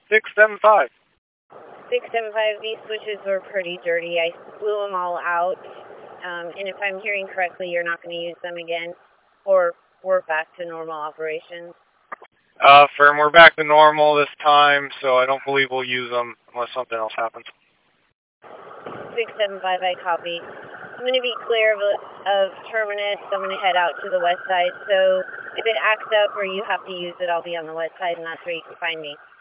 675. 675, these switches were pretty dirty. I blew them all out. And if I'm hearing correctly, you're not going to use them again, or we're back to normal operations. We're back to normal this time, so I don't believe we'll use them unless something else happens. 675, I copy. I'm going to be clear of Terminus. I'm going to head out to the west side, so if it acts up or you have to use it, I'll be on the west side, and that's where you can find me.